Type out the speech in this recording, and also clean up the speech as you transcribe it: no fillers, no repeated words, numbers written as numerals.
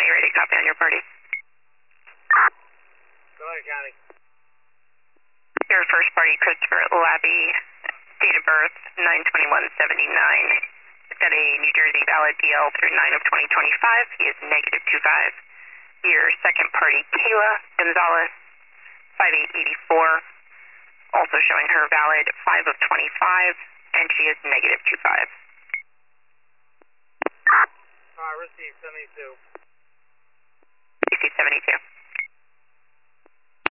County, ready to copy on your party. Delaware County. Your first party, Christopher Labby, date of birth 9/21/79. He's got a New Jersey valid DL through 9 of 2025. He is -25. Your second party, Kayla Gonzalez, 5884, also showing her valid 5 of 25, and she is -25. Receive 72. Receive 72.